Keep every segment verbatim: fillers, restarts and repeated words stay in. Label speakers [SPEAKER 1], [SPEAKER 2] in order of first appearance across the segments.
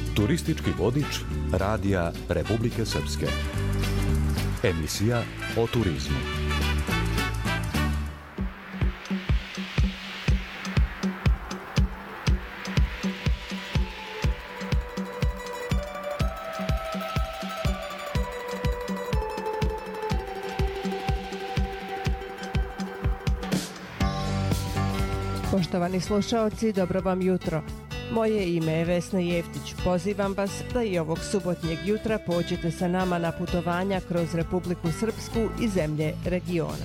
[SPEAKER 1] Turistički vodič Radija Republike Srpske. Emisija o turizmu.
[SPEAKER 2] Poštovani slušaoci, dobro vam jutro. Moje ime je Vesna Jeftić. Pozivam vas da i ovog subotnjeg jutra pođete sa nama na putovanja kroz Republiku Srpsku i zemlje regiona.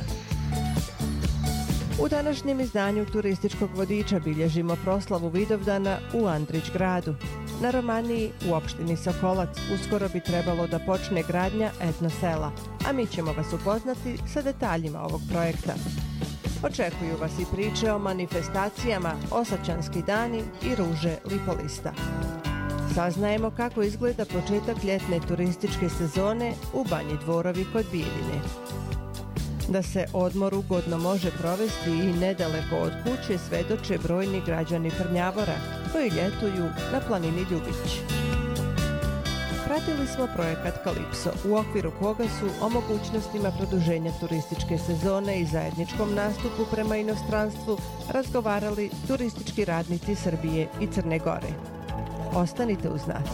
[SPEAKER 2] U današnjem izdanju turističkog vodiča bilježimo proslavu Vidovdana u Andrić gradu. Na Romaniji u opštini Sokolac uskoro bi trebalo da počne gradnja etno sela, a mi ćemo vas upoznati sa detaljima ovog projekta. Očekuju vas i priče o manifestacijama Osačanski dani i Ruže Lipolista. Saznajemo kako izgleda početak ljetne turističke sezone u Banji Dvorovi kod Bijeljine. Da se odmor ugodno može provesti i nedaleko od kuće svedoče brojni građani Prnjavora koji ljetuju na planini Ljubić. Pratili smo projekat Kalipso, u okviru koga su o mogućnostima produženja turističke sezone i zajedničkom nastupu prema inostranstvu razgovarali turistički radnici Srbije i Crne Gore. Ostanite uz nas.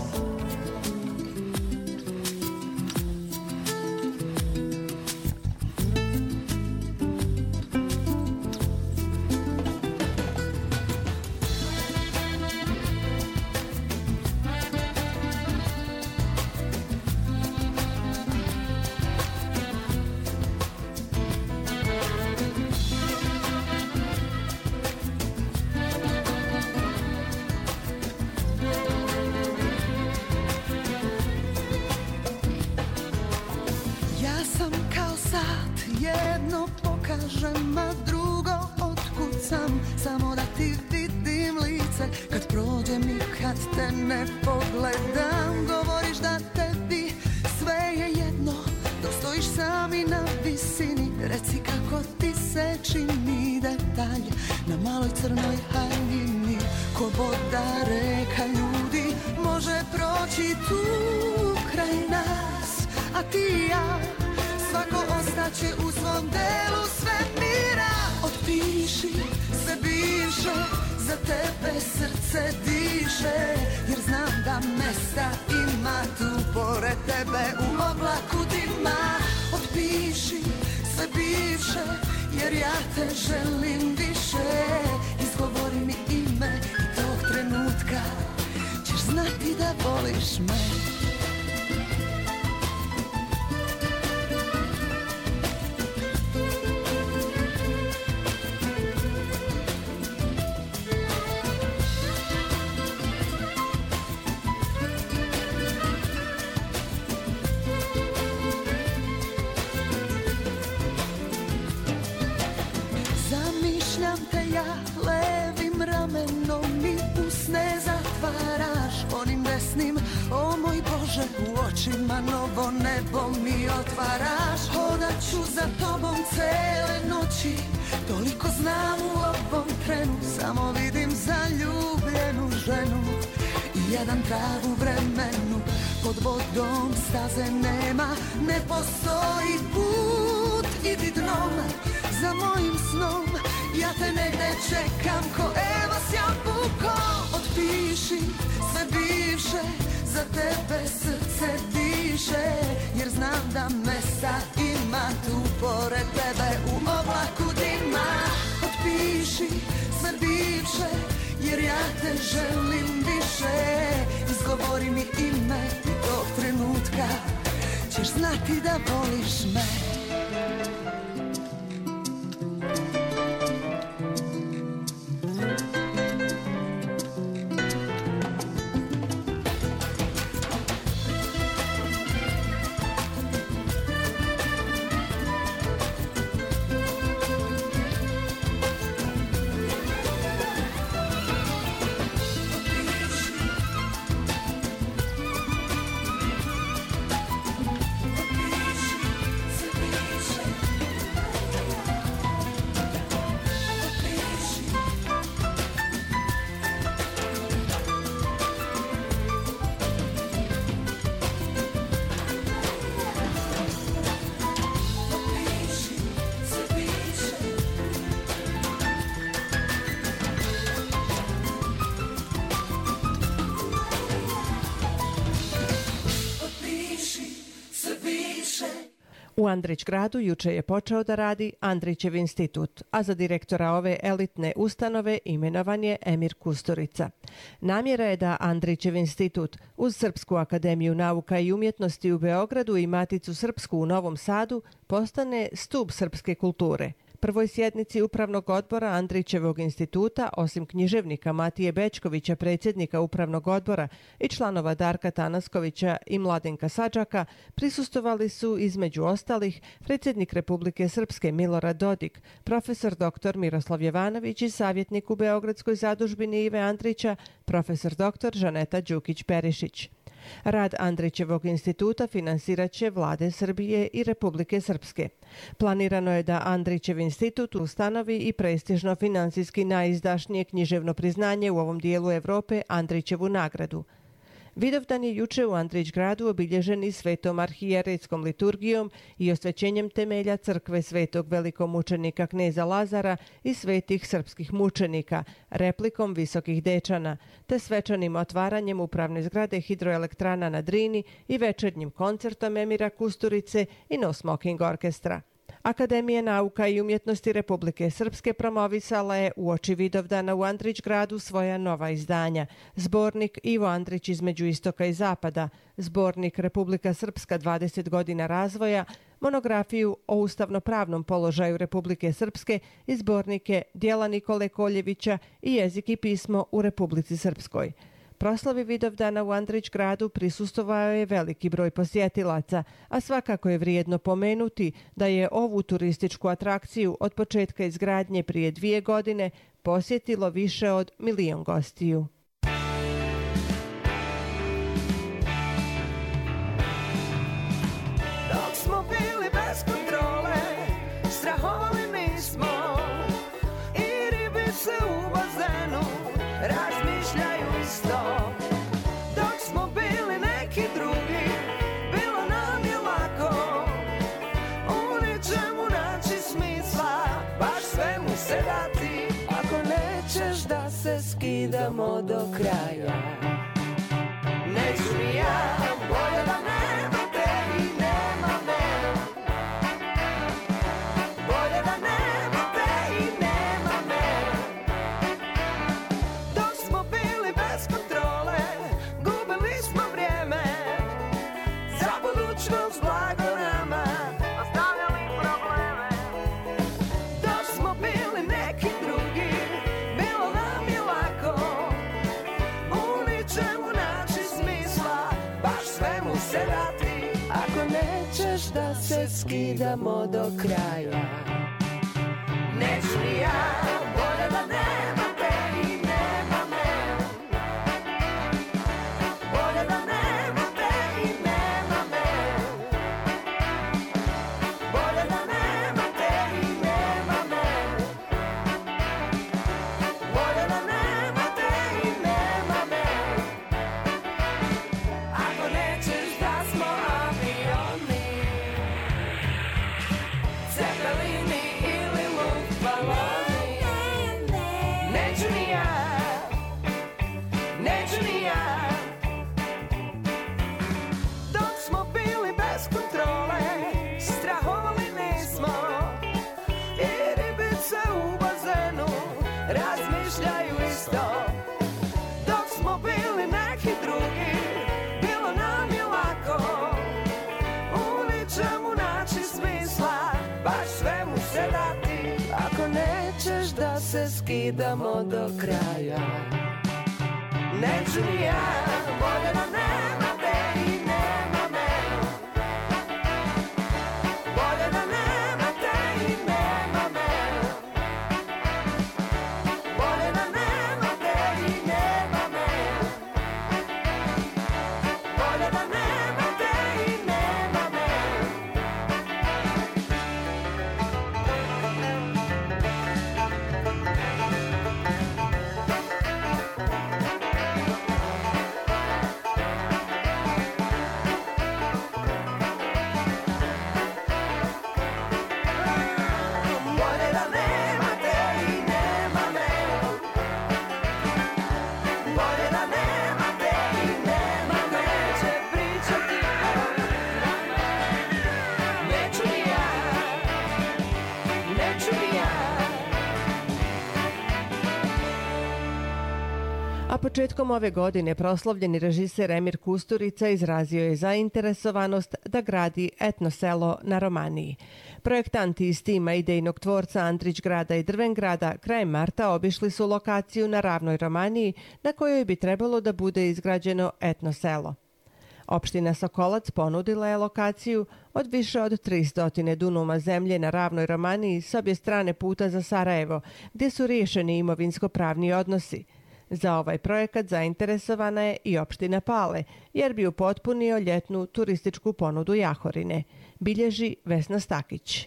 [SPEAKER 2] U Andrić gradu juče je počeo da radi Andrićev institut, a za direktora ove elitne ustanove imenovan je Emir Kusturica. Namjera je da Andrićev institut uz Srpsku akademiju nauka i umjetnosti u Beogradu i Maticu srpsku u Novom Sadu postane stup srpske kulture. Prvoj sjednici Upravnog odbora Andrićevog instituta, osim književnika Matije Bećkovića, predsjednika Upravnog odbora i članova Darka Tanaskovića i Mladenka Sadžaka, prisustvovali su između ostalih predsjednik Republike Srpske Milorad Dodik, profesor doktor Miroslav Jovanović i savjetnik u Beogradskoj zadužbini Ive Andrića, profesor doktor Žaneta Đukić-Perišić. Rad Andrićevog instituta finansirat će vlade Srbije i Republike Srpske. Planirano je da Andrićev institut ustanovi i prestižno finansijski najizdašnije književno priznanje u ovom dijelu Evrope, Andrićevu nagradu. Vidovdan je juče u Andrić gradu obilježen i svetom arhijerejskom liturgijom i osvećenjem temelja crkve svetog velikomučenika kneza Lazara i svetih srpskih mučenika, replikom visokih dečana, te svečanim otvaranjem upravne zgrade hidroelektrana na Drini i večernjim koncertom Emira Kusturice i No Smoking orkestra. Akademija nauka i umjetnosti Republike Srpske promovisala je uoči Vidovdana u Andrić gradu svoja nova izdanja. Zbornik Ivo Andrić između istoka i zapada, zbornik Republika Srpska dvadeset godina razvoja, monografiju o ustavnopravnom položaju Republike Srpske i zbornike Djela Nikole Koljevića i Jezik i pismo u Republici Srpskoj. Proslavi Vidovdana u Andrić gradu prisustvovao je veliki broj posjetilaca, a svakako je vrijedno pomenuti da je ovu turističku atrakciju od početka izgradnje prije dvije godine posjetilo više od milion gostiju.
[SPEAKER 3] Dok smo bili bez kontrole, strahovali nismo, i ribice u bazenu razmišljaju isto. Dok smo bili neki drugi, bilo nam je lako u ničemu naći smisla, baš svemu se dati. Ako nećeš da se skidamo do kraja, neću ni ja, bolje da nema te i nema me. Bolje da nema te i nema me. Dok smo bili bez kontrole, gubili smo vrijeme, za budućnost blago nama ostavljali probleme. Dok smo bili neki drugi, bilo nam je lako u ničemu naći smisla, baš svemu se dati. Ako nećeš da se skidamo do kraja, neću ni ja, bolje da nema te i nema me. Bolje da nema te i nema me. Bolje da nema te i nema me. Bolje da nema te i nema me. Ako nećeš da smo avioni, Cepelini ili luftbaloni, neću ni ja, neću ni ja. Dok smo bili bez kontrole, strahovali nismo, i ribice u bazenu razmišljaju isto. Dok smo bili neki drugi, bilo nam je lako u ničemu naći smisla, baš svemu se dati. Ako nećeš da se skidamo do kraja, neću ni ja, bolje da nema te i nema me. Bolje da nema te i nema me. Bolje da nema te i nema me. Bolje da nema te i nema me.
[SPEAKER 2] početkom ove godine proslavljeni režiser Emir Kusturica izrazio je zainteresovanost da gradi etno selo na Romaniji. Projektanti iz tima idejnog tvorca Andrić grada i Drvengrada krajem marta obišli su lokaciju na ravnoj Romaniji na kojoj bi trebalo da bude izgrađeno etno selo. Opština Sokolac ponudila je lokaciju od više od tristo dunuma zemlje na ravnoj Romaniji s obje strane puta za Sarajevo, gdje su riješeni imovinsko-pravni odnosi. Za ovaj projekat zainteresovana je i opština Pale, jer bi upotpunio ljetnu turističku ponudu Jahorine, bilježi Vesna Stakić.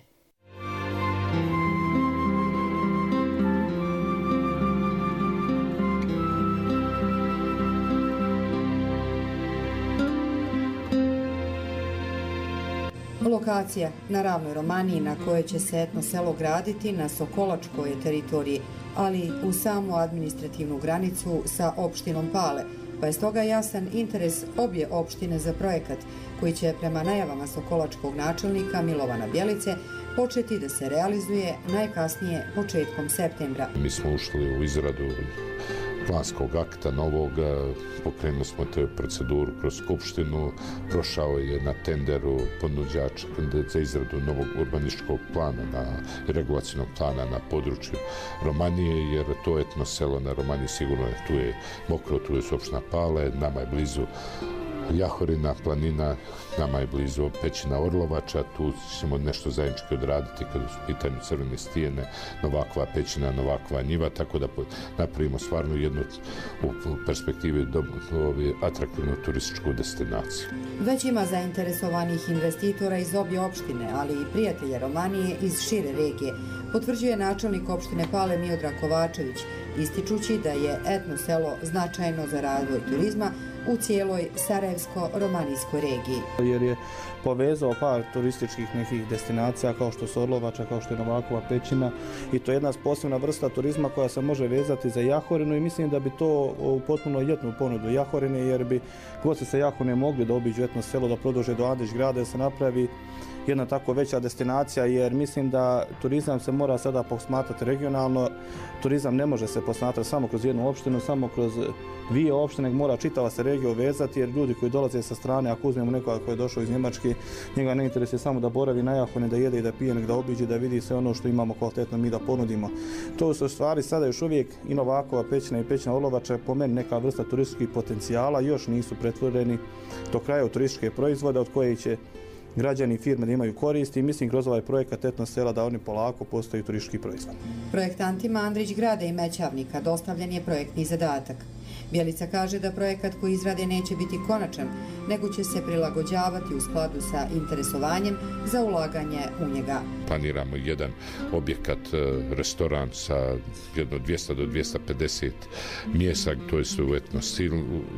[SPEAKER 4] Lokacija na ravnoj Romaniji na kojoj će se etno selo graditi na Sokolačkoj teritoriji, ali u samu administrativnu granicu sa opštinom Pale, pa je stoga jasan interes obje opštine za projekat koji će prema najavama sokolačkog načelnika Milovana Bjelice početi da se realizuje najkasnije početkom septembra.
[SPEAKER 5] Mi smo ušli u izradu planskog akta novog, pokrenuli smo te proceduru kroz skupštinu, prošao je na tenderu ponuđač za izradu novog urbanističkog plana na regulacijnog plana na području Romanije, jer to etno selo na Romaniji sigurno je, tu je Mokro, tu je opština Pale, nama je blizu Jahorina, planina, nama je blizu pećina Orlovača, tu ćemo nešto zajednički odraditi kada su u pitanju Crvene stijene, Novakva pećina, Novakva njiva, tako da napravimo stvarno jednu u perspektivi atraktivnu turističku destinaciju.
[SPEAKER 4] Već ima zainteresovanih investitora iz obje opštine, ali i prijatelja Romanije iz šire regije, potvrđuje načelnik opštine Pale Miodrag Kovačević, ističući da je etno selo značajno za razvoj turizma u cijeloj Sarajevsko-romanijskoj regiji.
[SPEAKER 6] Jer je povezao par turističkih nekih destinacija kao što su Orlovača, kao što je Novakova pećina i to je jedna posebna vrsta turizma koja se može vezati za Jahorinu i mislim da bi to u potpuno ljetnu ponudu Jahorine, jer bi gosti sa Jahorine mogli da obiđu etno selo, da produže do Andrić grada, da se napravi jedna tako veća destinacija, jer mislim da turizam se mora sada posmatrati regionalno. Turizam ne može se posmatrati samo kroz jednu opštinu, samo kroz dvije opštine, mora čitava se regija uvezati, jer ljudi koji dolaze sa strane, ako uzmemo nekoga koji je došao iz Njemačke, njega ne interesuje samo da boravi na Jahorini, da jede i da pije, nek da obiđe, da vidi sve ono što imamo kvalitetno mi da ponudimo. To su stvari sada još uvijek i Novakova pećina i pećina Orlovača, po meni neka vrsta turističkih potencijala, još nisu pretvoreni do kraja u turističke proizvode od koje će građani i firme da imaju koristi i mislim kroz ovaj projekat etno sela da oni polako postaju turistički proizvod.
[SPEAKER 4] Projektantima Andrić grada i Mećavnika dostavljen je projektni zadatak. Bjelica kaže da projekat koji izrade neće biti konačan, nego će se prilagođavati u skladu sa interesovanjem za ulaganje u njega.
[SPEAKER 5] Planiramo jedan objekat, restoran sa jedno dvjesto do dvjesto pedeset mjesta, to je u etno stilu.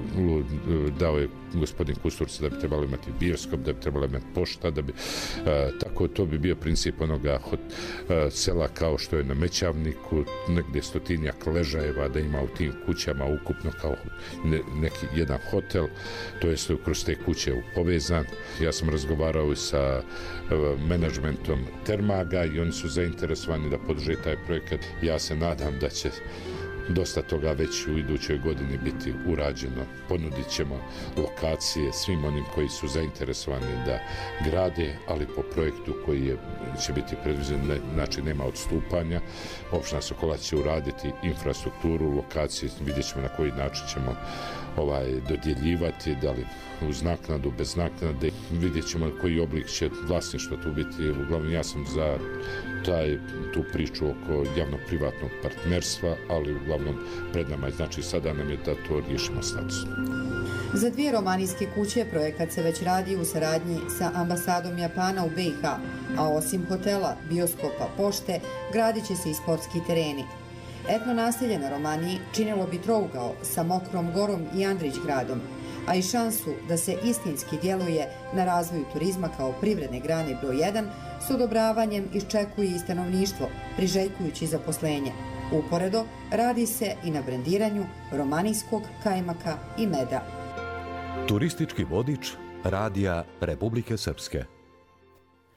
[SPEAKER 5] Dao je gospodin Kusturica da bi trebali imati bioskop, da bi trebali imati pošta, da bi, a, tako to bi bio princip onoga hot, a, sela kao što je na Mećavniku, negdje stotinjak ležajeva, da ima u tim kućama ukupno kao ne, neki jedan hotel, to je kroz te kuće povezan. Ja sam razgovarao i sa a, menadžmentom Termaga i oni su zainteresovani da podrže taj projekat. Ja se nadam da će dosta toga već u idućoj godini biti urađeno. Ponudit ćemo lokacije svim onim koji su zainteresovani da grade, ali po projektu koji je, će biti predviđen, znači nema odstupanja. Opština Sokolac će uraditi infrastrukturu, lokacije, vidjet ćemo na koji način ćemo ovaj, dodjeljivati, da li uz naknadu, bez naknade. Vidjet ćemo koji oblik će vlasništva tu biti. Uglavnom ja sam za taj, tu priču oko javno-privatnog partnerstva, ali uglavnom pred nama je, znači sada nam je da to riješimo statusom.
[SPEAKER 4] Za dvije romanijske kuće projekat se već radi u saradnji sa ambasadom Japana u B i H, a osim hotela, bioskopa, pošte, gradit će se i sportski tereni. Etno naselje na Romaniji činilo bi trougao sa Mokrom Gorom i Andrić gradom, a i šansu da se istinski djeluje na razvoju turizma kao privredne grane broj jedan s odobravanjem iščekuje i stanovništvo, priželjkujući zaposlenje. Uporedo radi se i na brendiranju romanijskog kajmaka i meda.
[SPEAKER 1] Turistički vodič Radija Republike Srpske.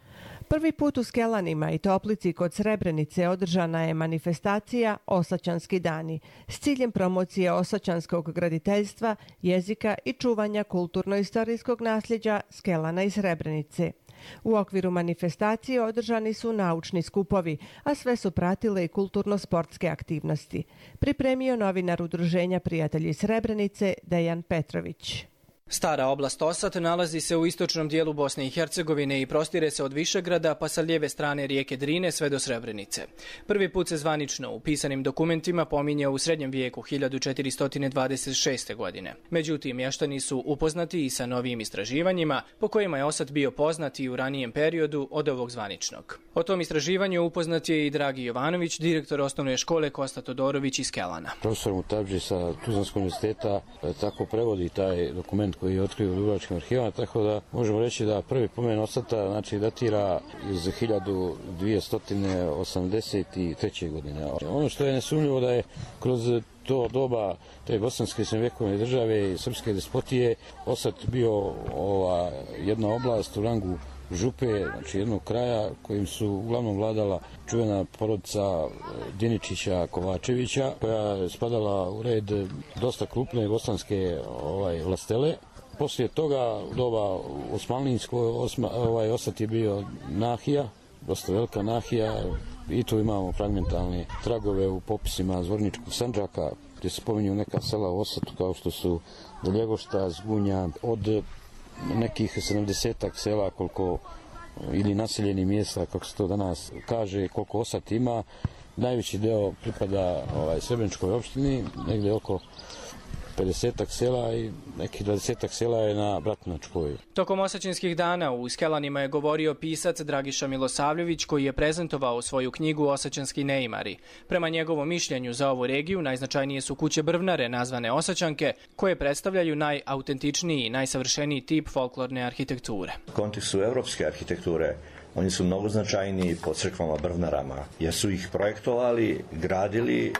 [SPEAKER 2] Prvi put u Skelanima i Toplici kod Srebrenice održana je manifestacija Osačanski dani s ciljem promocije osačanskog graditeljstva, jezika i čuvanja kulturno-istorijskog nasljeđa Skelana i Srebrenice. U okviru manifestacije održani su naučni skupovi, a sve su pratile i kulturno-sportske aktivnosti. Pripremio novinar Udruženja Prijatelji Srebrenice Dejan Petrović.
[SPEAKER 7] Stara oblast Osat nalazi se u istočnom dijelu Bosne i Hercegovine i prostire se od Višegrada pa sa lijeve strane rijeke Drine sve do Srebrenice. Prvi put se zvanično u pisanim dokumentima pominje u srednjem vijeku hiljadu četiristo dvadeset šeste. godine. Međutim, mještani su upoznati i sa novijim istraživanjima po kojima je Osat bio poznat i u ranijem periodu od ovog zvaničnog. O tom istraživanju upoznat je i Dragi Jovanović, direktor osnovne škole Kosta Todorović iz Kelana.
[SPEAKER 8] Profesor Mutabdži sa Tuzlanskog univerziteta tako prevodi taj dokument koji je otkrio u Dubrovačkim arhivama, tako da možemo reći da prvi pomen Osata znači datira iz hiljadu dvjesto osamdeset treće. godine. Ono što je nesumnjivo da je kroz to doba te bosanske srednjovjekovne države i srpske despotije Osat bio ova jedna oblast u rangu župe, znači jednog kraja kojim su uglavnom vladala čuvena porodica Djeničića Kovačevića, koja je spadala u red dosta krupne bosanske ovaj, vlastele. Poslije toga, u doba osmanlijsko, osma, ovaj, Osat je bio nahija, dosta velika nahija, i tu imamo fragmentalne tragove u popisima Zvorničkog Sandžaka, gdje se spominju neka sela u Osatu kao što su Ljegošta, Zgunja, od nekih sedamdesetak sela koliko, ili naseljeni mjesta, kako se to danas kaže, koliko Osat ima. Najveći deo pripada ovaj, Srebreničkoj opštini, negdje oko pedesetak sela i nekih dvadesetak sela je na Bratunačkoj.
[SPEAKER 7] Tokom Osačinskih dana u Skelanima je govorio pisac Dragiša Milosavljević, koji je prezentovao svoju knjigu Osačanski neimari. Prema njegovom mišljenju za ovu regiju najznačajnije su kuće brvnare nazvane Osačanke, koje predstavljaju najautentičniji i najsavršeniji tip folklorne arhitekture.
[SPEAKER 9] U kontekstu evropske arhitekture oni su mnogo značajniji po crkvama brvnarama, jer su ih projektovali, gradili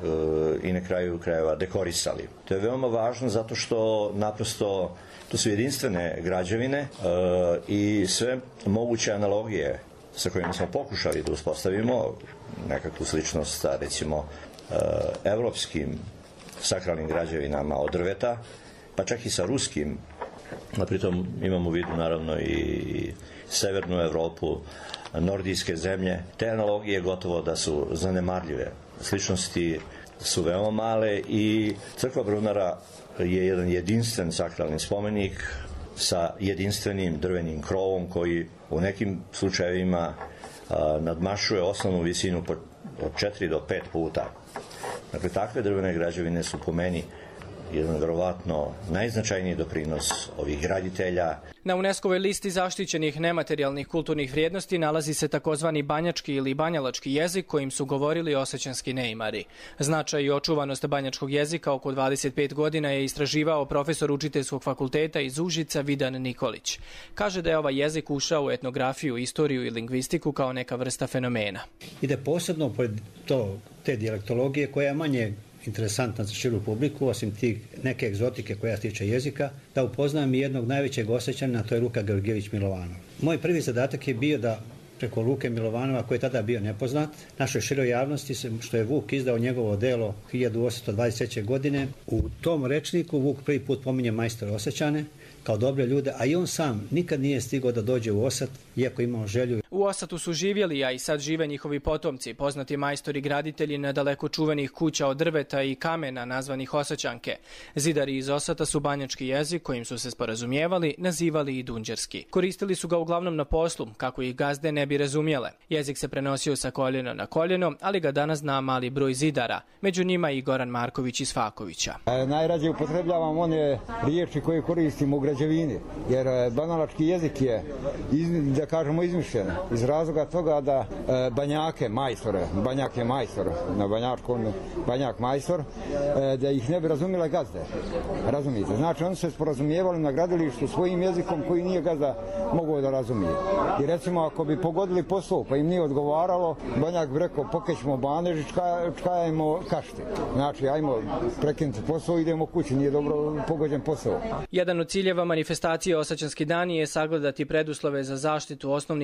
[SPEAKER 9] i na kraju krajeva dekorisali. To je veoma važno zato što naprosto to su jedinstvene građevine i sve moguće analogije sa kojima smo pokušali da uspostavimo nekakvu sličnost sa recimo evropskim sakralnim građevinama od drveta, pa čak i sa ruskim, a pritom imamo u vidu naravno i severnu Evropu, nordijske zemlje. Te analogije gotovo da su zanemarljive. Sličnosti su veoma male i crkva brvnara je jedan jedinstven sakralni spomenik sa jedinstvenim drvenim krovom koji u nekim slučajevima a, nadmašuje osnovnu visinu po, od četiri do pet puta. Dakle, takve drvene građevine su po meni jedan vjerovatno najznačajniji doprinos ovih graditelja.
[SPEAKER 7] Na UNESCO-voj listi zaštićenih nematerijalnih kulturnih vrijednosti nalazi se takozvani banjački ili banjalački jezik kojim su govorili osačanski neimari. Značaj i očuvanost banjačkog jezika oko dvadeset pet godina je istraživao profesor učiteljskog fakulteta iz Užica Vidan Nikolić. Kaže da je ovaj jezik ušao u etnografiju, istoriju i lingvistiku kao neka vrsta fenomena.
[SPEAKER 10] Ide posebno pod to, te dijalektologije koja je manje interesantna za širu publiku, osim tih neke egzotike koja se tiče jezika, da upoznam i jednog najvećeg Osjećana, to je Luka Georgijević Milovanov. Moj prvi zadatak je bio da preko Luke Milovanova, koji je tada bio nepoznat, našoj široj javnosti, što je Vuk izdao njegovo delo hiljadu osamsto dvadeset treće. godine, u tom rečniku Vuk prvi put pominje majstore Osjećane kao dobre ljude, a i on sam nikad nije stigao da dođe u Osat, iako imao želju.
[SPEAKER 7] U Osatu su živjeli, a i sad žive njihovi potomci, poznati majstori graditelji nedaleko čuvenih kuća od drveta i kamena nazvanih Osačanke. Zidari iz Osata su banjački jezik, kojim su se sporazumijevali, nazivali i dunđerski. Koristili su ga uglavnom na poslu, kako ih gazde ne bi razumjele. Jezik se prenosio sa koljeno na koljeno, ali ga danas zna mali broj zidara, među njima i Goran Marković iz Fakovića.
[SPEAKER 11] E, najrađe upotrebljavam one riječi koje koristimo u građevini, jer banalački jezik je, iz, da kažemo, izmišljen iz razloga toga da e, banjake, majstore, banjak je majstor, na banjačkom banjak majstor, e, da ih ne bi razumjela gazde. Razumijete? Znači, oni se sporazumijevali na gradilištu svojim jezikom koji nije gazda mogao da razumije. I recimo, ako bi pogodili posao pa im nije odgovaralo, banjak bi rekao, pokećemo baneži, čka, čkajemo kašti. Znači, ajmo prekinuti posao, idemo kući, nije dobro pogođen posao.
[SPEAKER 7] Jedan od ciljeva manifestacije Osačanski dani je sagledati preduslove za zaštitu osnovnih elemenata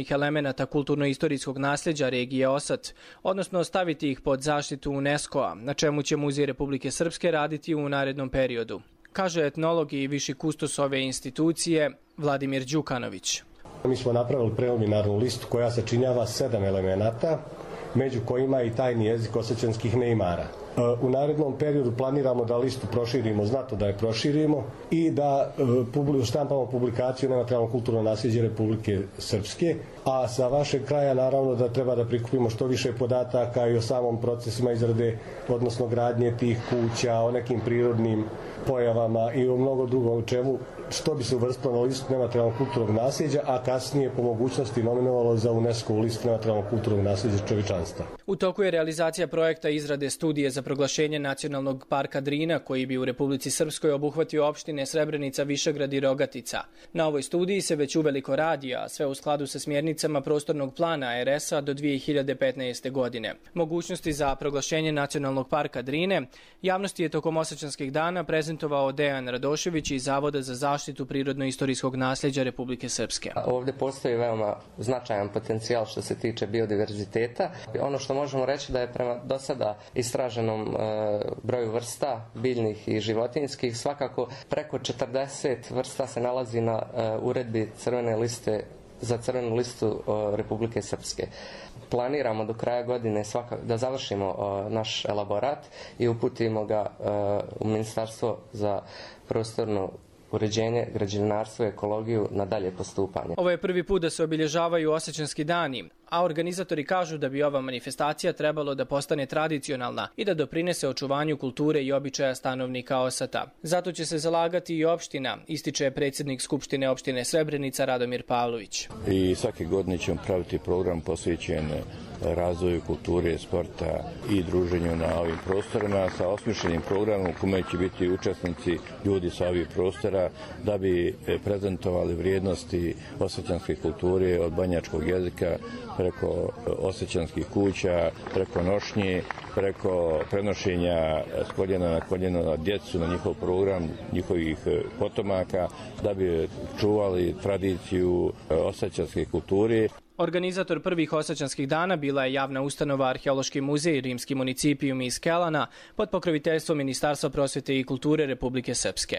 [SPEAKER 7] elemenata kulturno-istorijskog nasljeđa regije Osat, odnosno staviti ih pod zaštitu UNESCO-a, na čemu će Muzej Republike Srpske raditi u narednom periodu, kaže etnolog i viši kustos ove institucije Vladimir Đukanović.
[SPEAKER 12] Mi smo napravili preliminarnu listu koja sačinjava sedam elemenata, među kojima i tajni jezik osjećanskih neimara. U narednom periodu planiramo da listu proširimo, znatno da je proširimo i da štampamo publikaciju nematerijalno kulturno nasljeđe Republike Srpske, a sa vašeg kraja naravno da treba da prikupimo što više podataka i o samom procesima izrade, odnosno gradnje tih kuća, o nekim prirodnim pojavama i o mnogo drugom čemu, što bi se uvrstilo na listu nematerijalnog kulturnog nasljeđa, a kasnije po mogućnosti nominovalo za UNESCO u listu nematerijalnog kulturnog nasljeđa čovječanstva.
[SPEAKER 7] U toku je realizacija projekta izrade studije za proglašenje Nacionalnog parka Drina, koji bi u Republici Srpskoj obuhvatio opštine Srebrenica, Višegrad i Rogatica. Na ovoj studiji se već uveliko radi, a sve u skladu sa smjernicama prostornog plana R S-a do dvije hiljade petnaeste. godine. Mogućnosti za proglašenje Nacionalnog parka Drine javnosti je tokom Osjećanskih dana prezentovao Dejan Radošević iz Zavoda za zaštitu prirodno-istorijskog nasljeđa Republike Srpske.
[SPEAKER 13] Ovdje postoji veoma značajan potencijal što se tiče biodiverziteta. Ono što možemo reći da je prema do sada istraženom e, broju vrsta biljnih i životinjskih svakako preko četrdeset vrsta se nalazi na e, uredbi crvene liste za crvenu listu e, Republike Srpske. Planiramo do kraja godine svaka, da završimo e, naš elaborat i uputimo ga e, u Ministarstvo za prostorno uređenje, građevinarstvo i ekologiju na dalje postupanje.
[SPEAKER 7] Ovo je prvi put da se obilježavaju Osjećanski dani, a organizatori kažu da bi ova manifestacija trebalo da postane tradicionalna i da doprinese očuvanju kulture i običaja stanovnika Osata. Zato će se zalagati i opština, ističe predsjednik Skupštine opštine Srebrenica Radomir Pavlović.
[SPEAKER 14] I svake godine ćemo praviti program posvećen razvoju kulture, sporta i druženju na ovim prostorima sa osmišljenim programom u kome će biti učesnici ljudi sa ovih prostora da bi prezentovali vrijednosti osjećanske kulture od banjačkog jezika preko osjećanskih kuća, preko nošnje, preko prenošenja s koljena na koljeno na djecu, na njihov program, njihovih potomaka, da bi čuvali tradiciju osjećanske kulture.
[SPEAKER 7] Organizator prvih Osjećanskih dana bila je javna ustanova Arheološki muzej Rimski municipijum iz Kelana pod pokroviteljstvom Ministarstva prosvete i kulture Republike Srpske.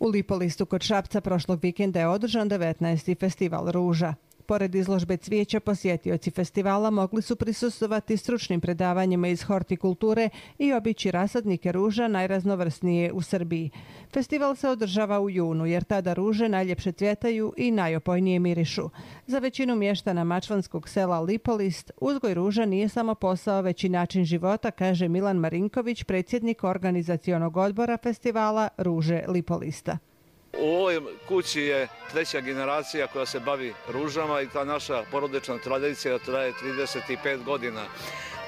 [SPEAKER 2] Lipolistu kod Šapca prošlog vikenda je održan devetnaesti festival ruža. Pored izložbe cvijeća, posjetioci festivala mogli su prisustvovati stručnim predavanjima iz hortikulture i obići rasadnike ruža najraznovrsnije u Srbiji. Festival se održava u junu jer tada ruže najljepše cvjetaju i najopojnije mirišu. Za većinu mještana mačvanskog sela Lipolist uzgoj ruža nije samo posao, već i način života, kaže Milan Marinković, predsjednik organizacionog odbora festivala Ruže Lipolista.
[SPEAKER 15] U ovoj kući je treća generacija koja se bavi ružama i ta naša porodična tradicija traje trideset pet godina. E,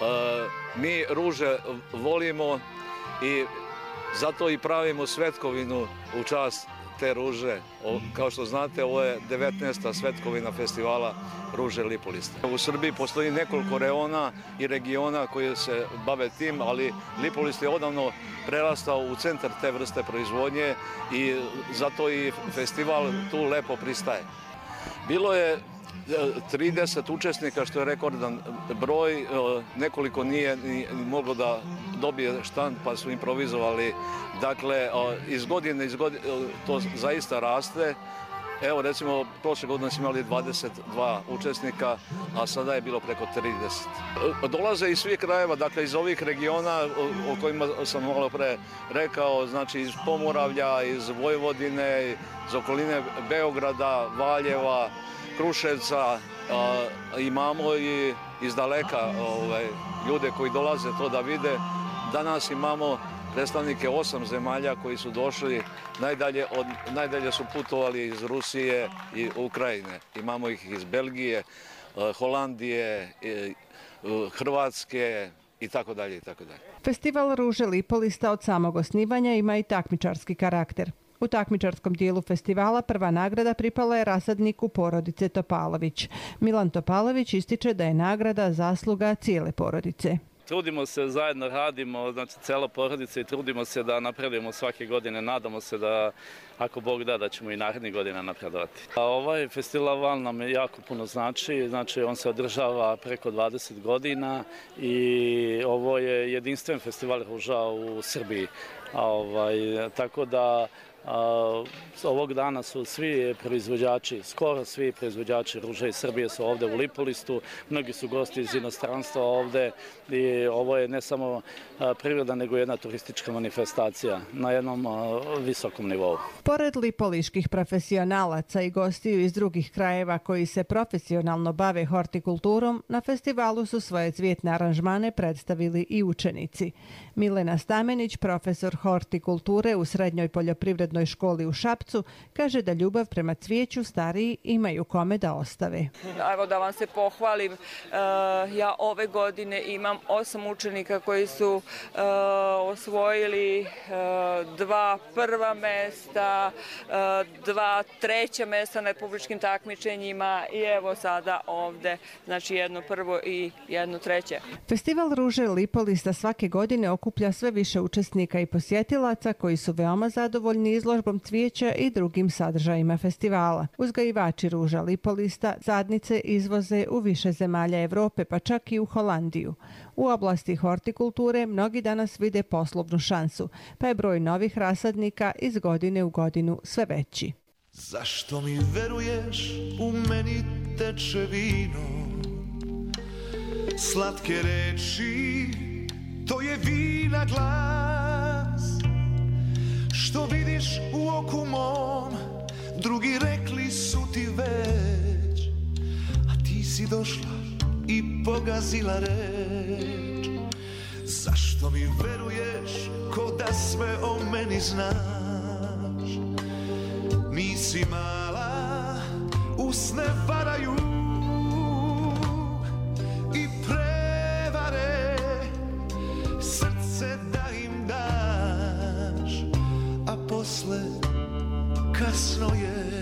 [SPEAKER 15] mi ruže volimo i zato i pravimo svetkovinu u čast te ruže. O, kao što znate, ovo je devetnaesta svetkovina festivala Ruže Lipolista. U Srbiji postoji nekoliko reona i regiona koji se bave tim, ali Lipolist je odavno prerastao u centar te vrste proizvodnje i zato i festival tu lepo pristaje. Bilo je trideset učesnika, što je rekordan broj, nekoliko nije ni moglo da dobije štand pa su improvizovali. Dakle, iz godine iz godine to zaista raste. Evo, recimo, prošle godine smo imali dvadeset dva učesnika, a sada je bilo preko trideset. Dolaze iz svih krajeva, dakle iz ovih regiona o kojima sam malo pre rekao, znači iz Pomoravlja, iz Vojvodine, iz okoline Beograda, Valjeva, Kruševca, a, imamo i iz daleka ovaj, ljude koji dolaze to da vide. Danas imamo predstavnike osam zemalja koji su došli, najdalje, od, najdalje su putovali iz Rusije i Ukrajine. Imamo ih iz Belgije, Holandije, Hrvatske i tako dalje i tako dalje.
[SPEAKER 2] Festival Ruže Lipolista od samog osnivanja ima i takmičarski karakter. U takmičarskom dijelu festivala prva nagrada pripala je rasadniku porodice Topalović. Milan Topalović ističe da je nagrada zasluga cijele porodice.
[SPEAKER 16] Trudimo se, zajedno radimo, znači cela porodica i trudimo se da napredujemo svake godine. Nadamo se da, ako Bog da, da ćemo i narednih godina napredovati. A ovaj festival nam jako puno znači, znači on se održava preko dvadeset godina i ovo je jedinstven festival ruža u Srbiji. A ovaj, tako da A, ovog dana su svi proizvođači, skoro svi proizvođači ruže iz Srbije su ovde u Lipolistu, mnogi su gosti iz inostranstva ovde i ovo je ne samo priroda nego jedna turistička manifestacija na jednom a, visokom nivou.
[SPEAKER 2] Pored lipoliških profesionalaca i gostiju iz drugih krajeva koji se profesionalno bave hortikulturom, na festivalu su svoje cvjetne aranžmane predstavili i učenici. Milena Stamenić, profesor hortikulture u Srednjoj poljoprivrednoj školi u Šapcu, kaže da ljubav prema cvijeću stariji imaju kome da ostave.
[SPEAKER 17] Evo da vam se pohvalim, ja ove godine imam osam učenika koji su osvojili dva prva mesta, dva treća mesta na republičkim takmičenjima i evo sada ovde, znači jedno prvo i jedno treće.
[SPEAKER 2] Festival Ruže Lipolista svake godine okuplja sve više učesnika i posjetilaca koji su veoma zadovoljni izložbom cvijeća i drugim sadržajima festivala. Uzgajivači ruža Lipolista sadnice izvoze u više zemalja Evrope, pa čak i u Holandiju. U oblasti hortikulture mnogi danas vide poslovnu šansu, pa je broj novih rasadnika iz godine u godinu sve veći.
[SPEAKER 18] Zašto mi veruješ, u meni teče vino, slatke reči, to je vina glas. Što vidiš u oku mom, drugi rekli su ti već, a ti si došla i pogazila reč. Zašto mi veruješ, ko da sve o meni znaš? Nisi mala, usne varaju i prevare, srce da im daš, a posle kasno je.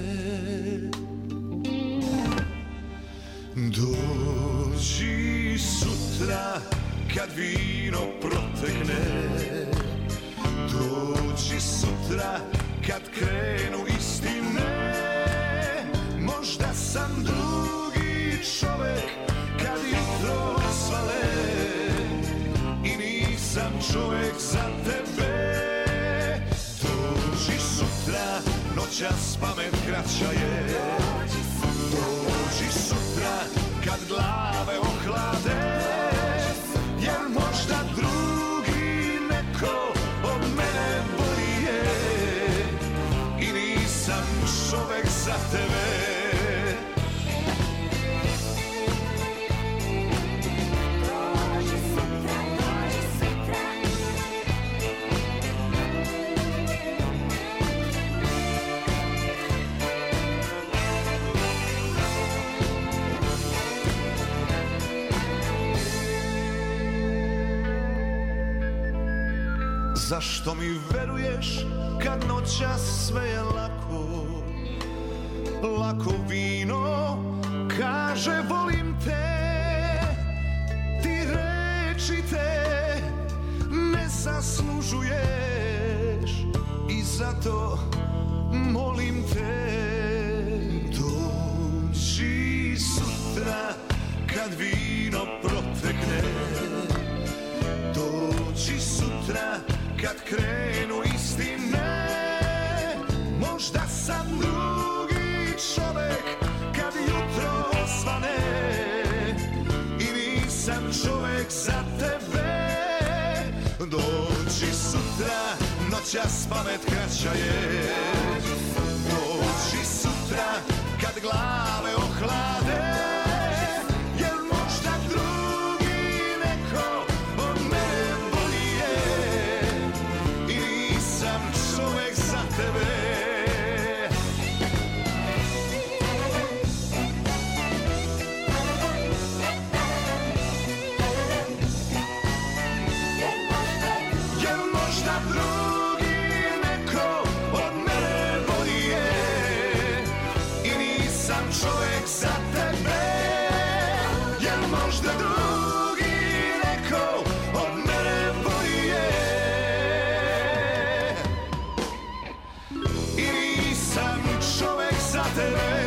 [SPEAKER 18] Dođi sutra kad vino protekne, dođi sutra kad krenu istine. Možda sam drugi čovek kad jutro osvale i nisam čovek za tebe. Dođi sutra noćas pamet kraća je. Dođi sutra kad glave ohlade, jer možda drugi neko od mene bolji je i nisam čovek za tebe. Zašto mi veruješ kad noćas sve je lako? Lako vino kaže volim te, ti reči te ne zaslužuješ i zato molim te. Dođi sutra kad vino protekne, dođi sutra kad krenu istine, možda sam drugi čovek kad jutro osvane i nisam čovek za tebe. Dođi sutra, noćas pamet kraća je. Dođi sutra kad glave ohlade, jer možda drugi neko od mene bolji je i nisam čovek za tebe. Jer možda drugi neko od mene bolji je i nisam čovek za tebe. Jer možda drugi neko od mene bolji je i nisam čovek za tebe.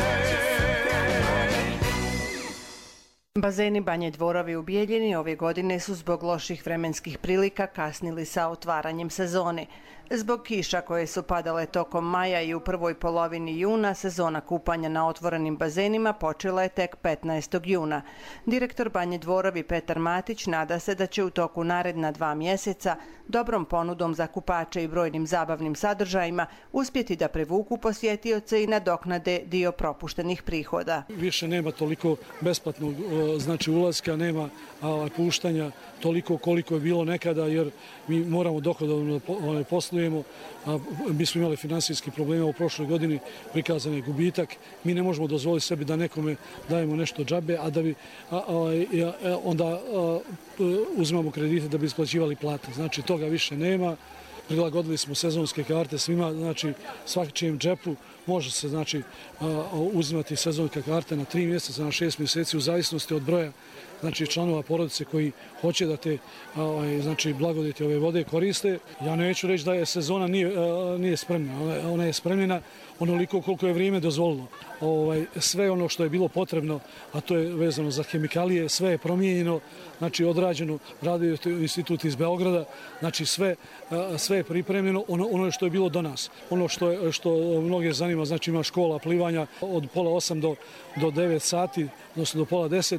[SPEAKER 2] Bazeni Banje Dvorovi u Bijeljini ove godine su zbog loših vremenskih prilika kasnili sa otvaranjem sezone. Zbog kiša koje su padale tokom maja i u prvoj polovini juna, sezona kupanja na otvorenim bazenima počela je tek petnaestog juna. Direktor Banje Dvorovi Petar Matić nada se da će u toku naredna dva mjeseca dobrom ponudom za kupače i brojnim zabavnim sadržajima uspjeti da privuku posjetioce i nadoknade dio propuštenih prihoda.
[SPEAKER 19] Više nema toliko besplatnog znači ulaska, nema a, puštanja toliko koliko je bilo nekada, jer mi moramo dohodovno poslujemo. A, mi smo imali finansijski problema u prošloj godini, prikazan je gubitak. Mi ne možemo dozvoliti sebi da nekome dajemo nešto džabe, a da bi a, a, a, onda a, uzimamo kredite da bi isplaćivali plate. Znači toga više nema. Prilagodili smo sezonske karte svima, znači svačijem džepu može se znači uzimati sezonske karte na tri mjeseca, na šest mjeseci u zavisnosti od broja znači članova porodice koji hoće da te znači blagodeti ove vode koriste. Ja neću reći da je sezona nije, nije spremna, ona je spremljena onoliko koliko je vrijeme dozvolilo. Ovaj, sve ono što je bilo potrebno, a to je vezano za hemikalije, sve je promijenjeno, znači odrađeno, radio institut iz Beograda, znači sve, sve je pripremljeno, ono, ono što je bilo do nas. Ono što, je, što mnoge zanima, znači ima škola plivanja od pola osam do, do devet sati, odnosno do pola deset,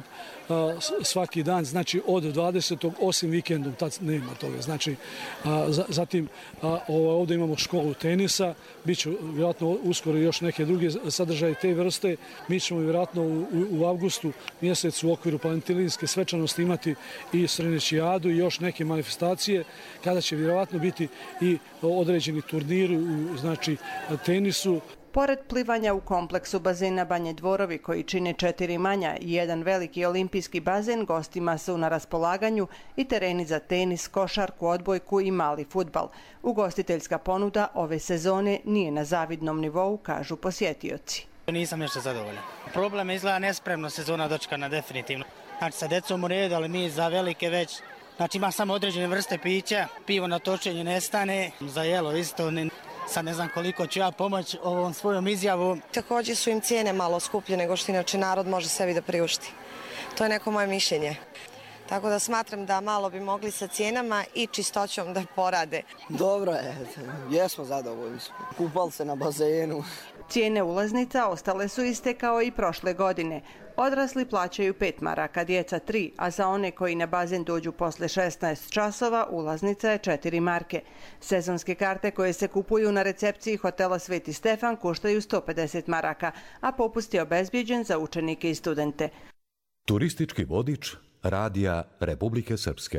[SPEAKER 19] svaki dan, znači od dvadesetog osim vikendom, tad nema toga. Znači, a, zatim a, ovdje imamo školu tenisa, bit će vjerojatno uskoro još neke druge sadržaje te vrste. Mi ćemo vjerojatno u, u avgustu mjesecu u okviru planetilinske svečanosti imati i Srenećijadu i još neke manifestacije, kada će vjerojatno biti i određeni turniri u znači, tenisu.
[SPEAKER 2] Pored plivanja u kompleksu bazena Banje Dvorovi, koji čine četiri manja i jedan veliki olimpijski bazen, gostima su na raspolaganju i tereni za tenis, košarku, odbojku i mali fudbal. Ugostiteljska ponuda ove sezone nije na zavidnom nivou, kažu posjetioci.
[SPEAKER 20] Nisam nešto zadovoljan. Problem je izgleda nespremno sezona dočekana definitivno. Znači sa decom u redu, ali mi za velike već, znači ima samo određene vrste pića, pivo na točenje nestane, za jelo isto ne... Sad ne znam koliko ću ja pomoći ovom svojom izjavu.
[SPEAKER 21] Također su im cijene malo skuplje nego što inače narod može sebi da priušti. To je neko moje mišljenje. Tako da smatram da malo bi mogli sa cijenama i čistoćom da porade.
[SPEAKER 22] Dobro je, jesmo zadovoljni. Kupali se na bazenu.
[SPEAKER 2] Cijene ulaznica ostale su iste kao i prošle godine. Odrasli plaćaju pet maraka, djeca tri, a za one koji na bazen dođu posle šesnaest časova ulaznica je četiri marke. Sezonske karte koje se kupuju na recepciji hotela Sveti Stefan koštaju sto pedeset maraka, a popust je obezbijeđen za učenike i studente.
[SPEAKER 1] Turistički vodič Radija Republike Srpske.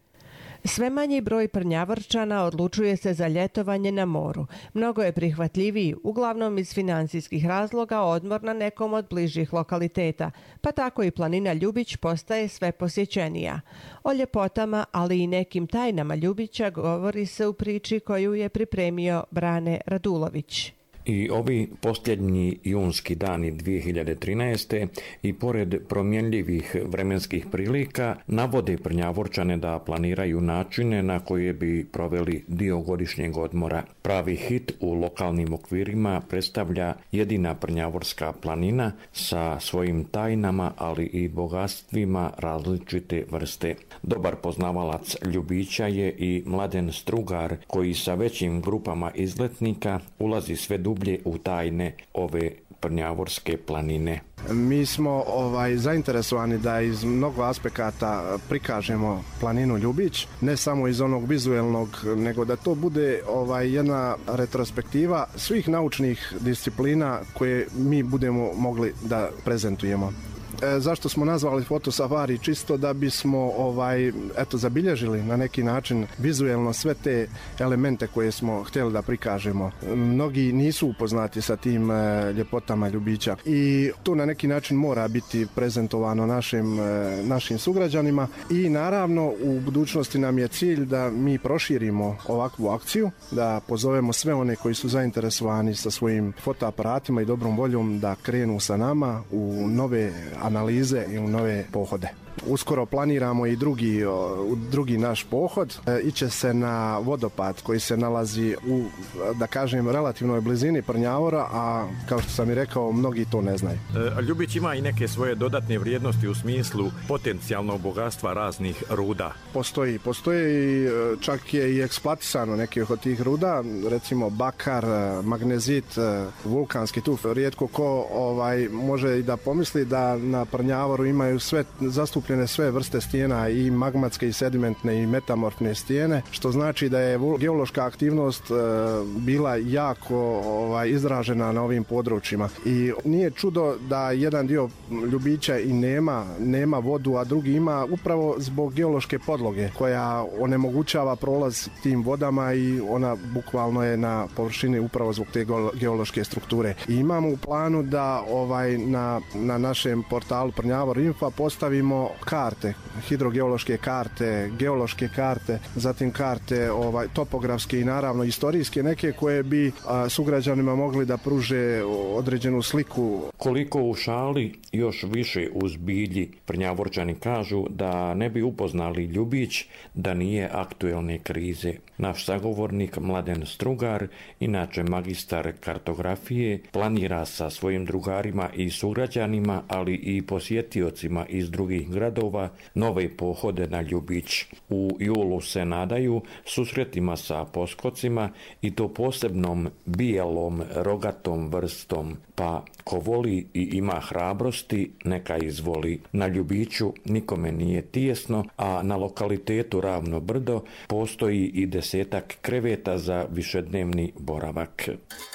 [SPEAKER 2] Sve manji broj Prnjavorčana odlučuje se za ljetovanje na moru. Mnogo je prihvatljiviji, uglavnom iz financijskih razloga, odmor na nekom od bližih lokaliteta, pa tako i planina Ljubić postaje sve posjećenija. O ljepotama, ali i nekim tajnama Ljubića govori se u priči koju je pripremio Brane Radulović.
[SPEAKER 23] I ovi posljednji junski dani dvije hiljade trinaeste i pored promjenljivih vremenskih prilika navode Prnjavorčane da planiraju načine na koje bi proveli dio godišnjeg odmora. Pravi hit u lokalnim okvirima predstavlja jedina Prnjavorska planina sa svojim tajnama, ali i bogatstvima različite vrste. Dobar poznavalac Ljubića je i Mladen Strugar, koji sa većim grupama izletnika ulazi sve dublje u tajne ove Prnjavorske planine.
[SPEAKER 24] Mi smo ovaj zainteresovani da iz mnogo aspekata prikažemo planinu Ljubić, ne samo iz onog vizuelnog, nego da to bude ovaj jedna retrospektiva svih naučnih disciplina koje mi budemo mogli da prezentujemo. E, zašto smo nazvali fotosafari? Čisto da bismo ovaj eto zabilježili na neki način vizuelno sve te elemente koje smo htjeli da prikažemo. Mnogi nisu upoznati sa tim e, ljepotama Ljubića i to na neki način mora biti prezentovano našim, e, našim sugrađanima i naravno u budućnosti nam je cilj da mi proširimo ovakvu akciju, da pozovemo sve one koji su zainteresovani sa svojim fotoaparatima i dobrom voljom da krenu sa nama u nove analize i u nove pohode. Uskoro planiramo i drugi, drugi naš pohod. E, iće se na vodopad koji se nalazi u, da kažem, relativnoj blizini Prnjavora, a kao što sam i rekao, mnogi to ne znaju.
[SPEAKER 23] E, Ljubić ima i neke svoje dodatne vrijednosti u smislu potencijalnog bogatstva raznih ruda.
[SPEAKER 24] Postoji, postoji čak je i eksploatisano nekih od tih ruda, recimo bakar, magnezit, vulkanski tuf. Rijetko ko ovaj, može i da pomisli da na Prnjavoru imaju sve zastupljene sve vrste stijena, i magmatske i sedimentne i metamorfne stijene, što znači da je geološka aktivnost e, bila jako ovaj, izražena na ovim područjima. I nije čudo da jedan dio Ljubića i nema, nema vodu, a drugi ima, upravo zbog geološke podloge koja onemogućava prolaz tim vodama i ona bukvalno je na površini upravo zbog te geološke strukture. I imamo u planu da ovaj, na, na našem portalu Prnjavor Info postavimo karte, hidrogeološke karte, geološke karte, zatim karte ovaj, topografske i naravno istorijske, neke koje bi a, sugrađanima mogli da pruže određenu sliku.
[SPEAKER 23] Koliko u šali, još više u zbilji, Prnjavorčani kažu da ne bi upoznali Ljubić da nije aktuelne krize. Naš sagovornik Mladen Strugar, inače magistar kartografije, planira sa svojim drugarima i sugrađanima, ali i posjetiocima iz drugih gradova, nove pohode na Ljubić. U julu se nadaju susretima sa poskocima i to posebnom bijelom rogatom vrstom, pa ko voli i ima hrabrosti, neka izvoli. Na Ljubiću nikome nije tijesno, a na lokalitetu Ravno brdo postoji i desetak kreveta za višednevni boravak.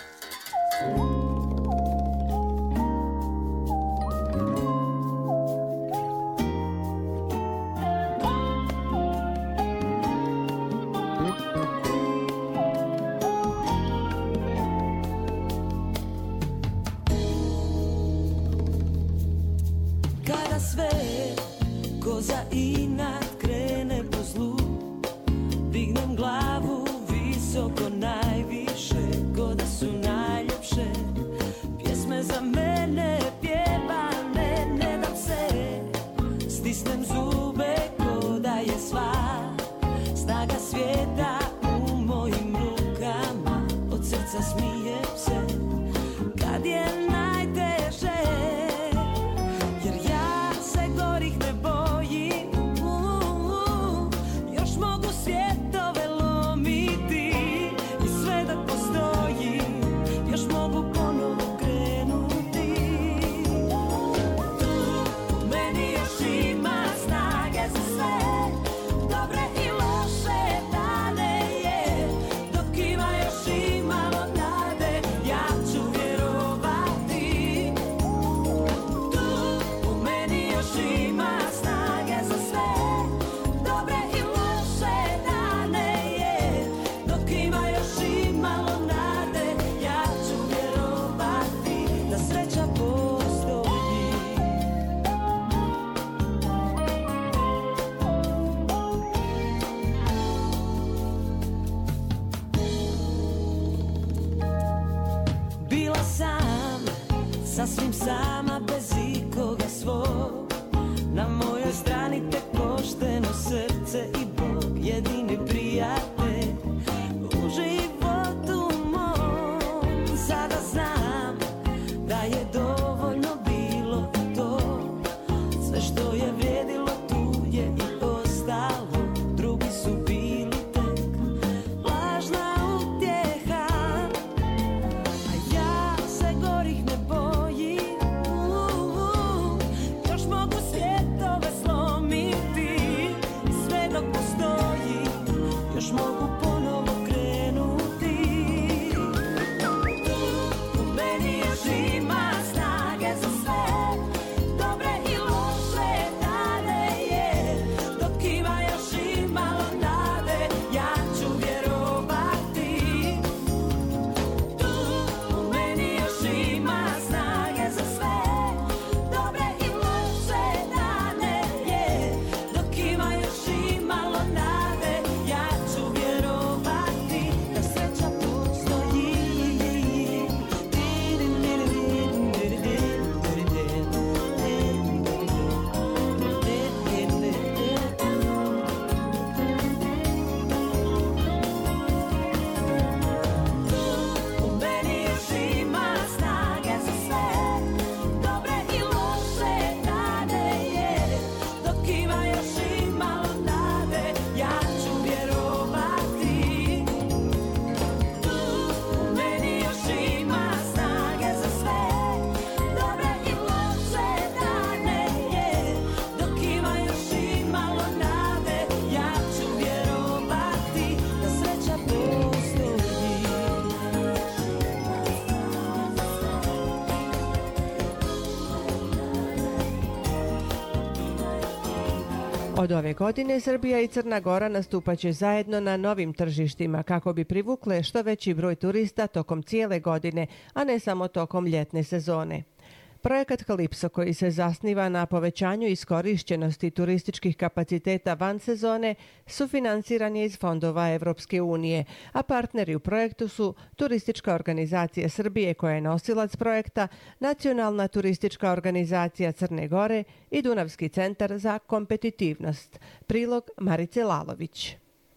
[SPEAKER 3] Kada sve ko za inat krene po zlu, dignem glavu visoko najviše, ko da su najljepše pjesme za mene pjevane. Ne dam se, stisnem zube ko da je sva snaga svijeta u mojim rukama. Od srca smijem se kad je najteže, jer ja se gorih ne bojim. sasvim sama bez ikoga svog. Na mojoj strani te pošteno srce i Bog, jedini prijatelj u životu mom. Sada znam da je dovoljno bilo i to, sve što je vrijedilo tu je i ostalo, drugi su bili tek lažna utjeha, a ja se gorih ne bojim. Uh, još mogu svjetove slomiti, sve dok postoji, još mogu ponovo krenuti. U meni još ima snage za sve, dobre i loše dane je, dok ima još imalo nade, ja ću vjerovati. Tu u meni još ima snage za sve, dobre i loše dane je, dok ima još imalo nade, ja ću vjerovati da sreća postoji. U meni još ima snage za sve, dobre i loše dane je, dok ima još imalo nade, ja ću vjerovati. Tu u meni još ima snage za sve, dobre i loše dane je, dok ima još imalo nade, ja ću vjerovati da sreća postoji.
[SPEAKER 2] Od ove godine Srbija i Crna Gora nastupaće zajedno na novim tržištima kako bi privukle što veći broj turista tokom cijele godine, a ne samo tokom ljetne sezone. Projekat Kalipso, koji se zasniva na povećanju iskorišćenosti turističkih kapaciteta van sezone, sufinansiran je iz fondova Evropske unije, a partneri u projektu su Turistička organizacija Srbije, koja je nosilac projekta, Nacionalna turistička organizacija Crne Gore i Dunavski centar za kompetitivnost. Prilog Marice Lalović.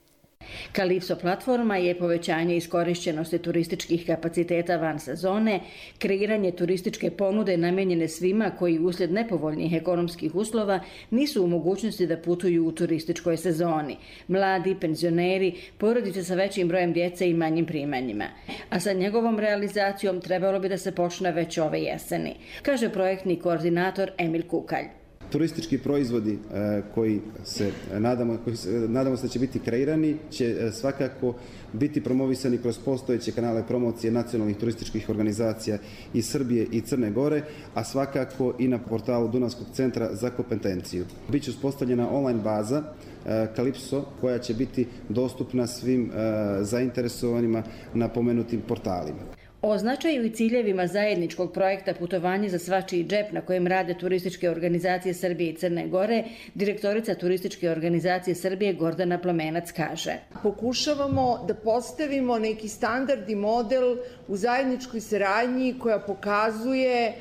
[SPEAKER 4] Kalipso platforma je povećanje iskorišćenosti turističkih kapaciteta van sezone, kreiranje turističke ponude namijenjene svima koji uslijed nepovoljnih ekonomskih uslova nisu u mogućnosti da putuju u turističkoj sezoni, mladi, penzioneri, porodice sa većim brojem djece i manjim primanjima. A sa njegovom realizacijom trebalo bi da se počne već ove jeseni, kaže projektni koordinator Emil Kukalj.
[SPEAKER 5] Turistički proizvodi koji se nadamo, koji se, nadamo se da će biti kreirani će svakako biti promovisani kroz postojeće kanale promocije nacionalnih turističkih organizacija iz Srbije i Crne Gore, a svakako i na portalu Dunavskog centra za kompetenciju. Biće uspostavljena online baza Kalipso koja će biti dostupna svim zainteresovanima na pomenutim portalima.
[SPEAKER 4] O značaju i ciljevima zajedničkog projekta Putovanje za svačiji džep na kojem rade turističke organizacije Srbije i Crne Gore, direktorica Turističke organizacije Srbije Gordana Plamenac kaže:
[SPEAKER 6] Pokušavamo da postavimo neki standardni model u zajedničkoj saradnji koja pokazuje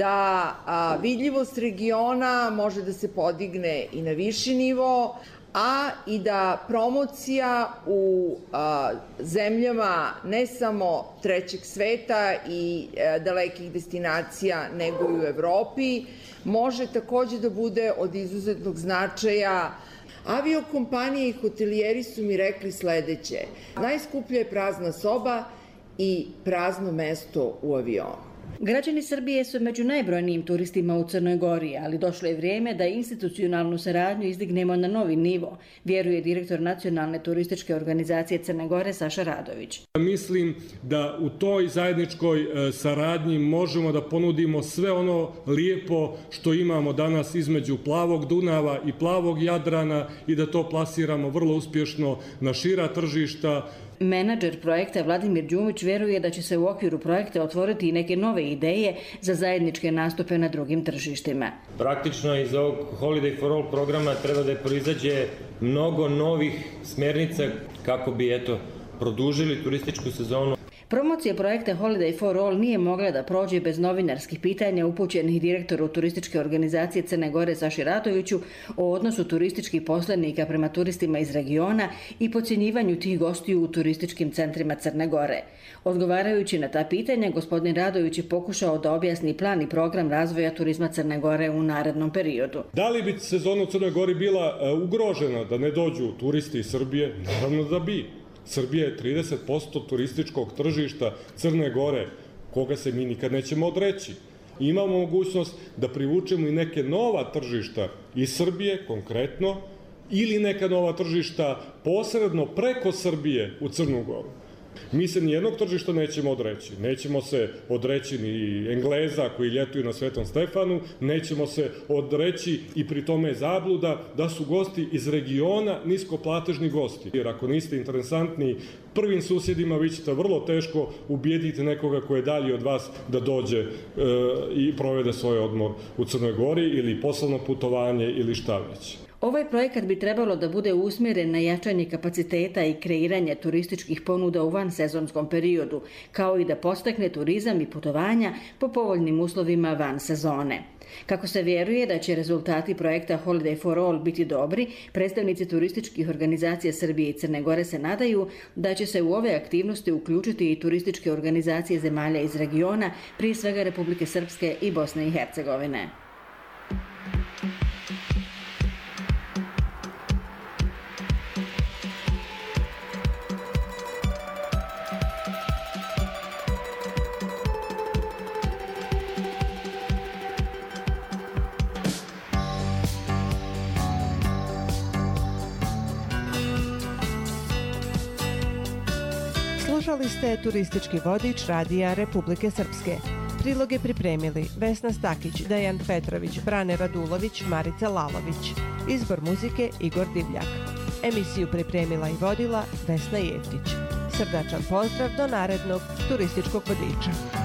[SPEAKER 6] da a, vidljivost regiona može da se podigne i na viši nivo, a i da promocija u a, zemljama ne samo trećeg sveta i a, dalekih destinacija, nego i u Evropi, može takođe da bude od izuzetnog značaja. Aviokompanije i hotelijeri su mi rekli sledeće: najskuplja je prazna soba i prazno mesto u avionu.
[SPEAKER 4] Građani Srbije su među najbrojnijim turistima u Crnoj Gori, ali došlo je vrijeme da institucionalnu saradnju izdignemo na novi nivo, vjeruje direktor Nacionalne turističke organizacije Crne Gore Saša Radović.
[SPEAKER 8] Mislim da u toj zajedničkoj saradnji možemo da ponudimo sve ono lijepo što imamo danas između plavog Dunava i plavog Jadrana i da to plasiramo vrlo uspješno na šira tržišta.
[SPEAKER 4] Menadžer projekta Vladimir Đumić vjeruje da će se u okviru projekta otvoriti i neke nove ideje za zajedničke nastupe na drugim tržištima.
[SPEAKER 25] Praktično iz ovog Holiday for All programa treba da proizađe mnogo novih smjernica kako bi eto produžili turističku sezonu.
[SPEAKER 4] Promocija projekta Holiday for All nije mogla da prođe bez novinarskih pitanja upućenih direktoru turističke organizacije Crne Gore Saši Ratoviću o odnosu turističkih posrednika prema turistima iz regiona i podcjenjivanju tih gostiju u turističkim centrima Crne Gore. Odgovarajući na ta pitanja, gospodin Radović je pokušao da objasni plan i program razvoja turizma Crne Gore u narednom periodu.
[SPEAKER 8] Da li bi sezona u Crnoj Gori bila ugrožena da ne dođu turisti iz Srbije? Naravno da bi. Srbija je trideset posto turističkog tržišta Crne Gore, koga se mi nikad nećemo odreći. Imamo mogućnost da privučemo i neke nova tržišta iz Srbije, konkretno, ili neka nova tržišta posredno preko Srbije u Crnu Goru. Mi se nijednog tržišta nećemo odreći. Nećemo se odreći ni Engleza koji ljetuju na Svetom Stefanu, nećemo se odreći i pri tome je zabluda da su gosti iz regiona niskoplatežni gosti. Jer ako niste interesantni prvim susjedima, vi ćete vrlo teško ubijediti nekoga ko je dalji od vas da dođe e, i provede svoj odmor u Crnoj Gori ili poslovno putovanje ili šta već.
[SPEAKER 4] Ovaj projekat bi trebalo da bude usmjeren na jačanje kapaciteta i kreiranje turističkih ponuda u vansezonskom periodu, kao i da podstakne turizam i putovanja po povoljnim uslovima van sezone. Kako se vjeruje da će rezultati projekta Holiday for All biti dobri, predstavnici turističkih organizacija Srbije i Crne Gore se nadaju da će se u ove aktivnosti uključiti i turističke organizacije zemalja iz regiona, prije svega Republike Srpske i Bosne i Hercegovine.
[SPEAKER 2] Slušali ste turistički vodič Radija Republike Srpske. Priloge pripremili Vesna Stakić, Dejan Petrović, Brane Radulović, Marica Lalović. Izbor muzike Igor Divljak. Emisiju pripremila i vodila Vesna Jeftić. Srdačan pozdrav do narednog turističkog vodiča.